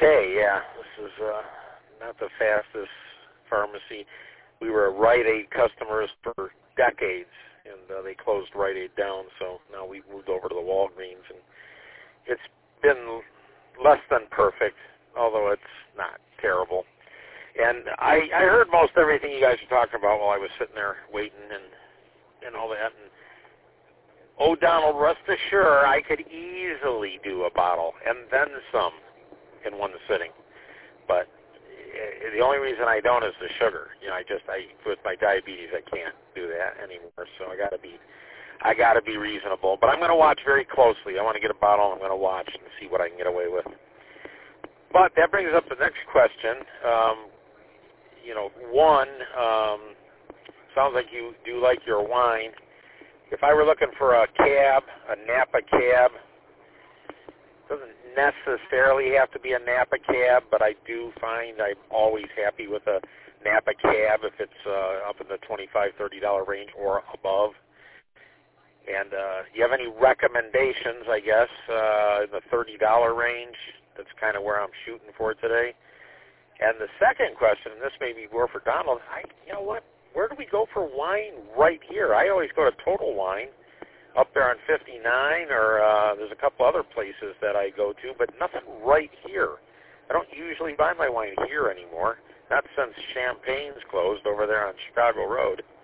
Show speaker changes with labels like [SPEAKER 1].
[SPEAKER 1] okay, yeah. This is not the fastest pharmacy. We were Rite Aid customers for decades, and they closed Rite Aid down, so now we've moved over to the Walgreens, and it's been less than perfect, although it's not terrible. And I heard most everything you guys were talking about while I was sitting there waiting and all that. And oh, Donald, rest assured, I could easily do a bottle and then some in one sitting. But the only reason I don't is the sugar. You know, with my diabetes, I can't do that anymore. So I got to be reasonable. But I'm going to watch very closely. I want to get a bottle. I'm going to watch and see what I can get away with. But that brings up the next question. Sounds like you do like your wine. If I were looking for a cab, a Napa cab, doesn't necessarily have to be a Napa cab, but I do find I'm always happy with a Napa cab if it's up in the $25, $30 range or above. And you have any recommendations, I guess, in the $30 range? That's kind of where I'm shooting for today. And the second question, and this may be more for Donald, you know what? Where do we go for wine right here? I always go to Total Wine up there on 59, or there's a couple other places that I go to, but nothing right here. I don't usually buy my wine here anymore, not since Champagne's closed over there on Chicago Road.